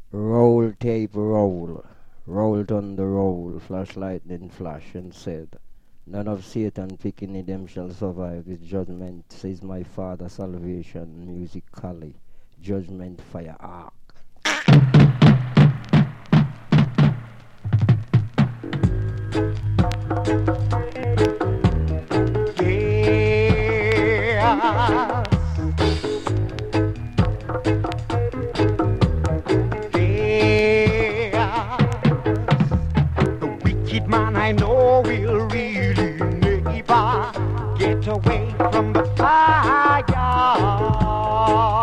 Roll tape roll, rolled on the roll, flash lightning flash, and said, none of Satan picking them shall survive his judgment, says my father salvation musically, judgment fire arc. Yeah. Man, I know will really never get away from the fire.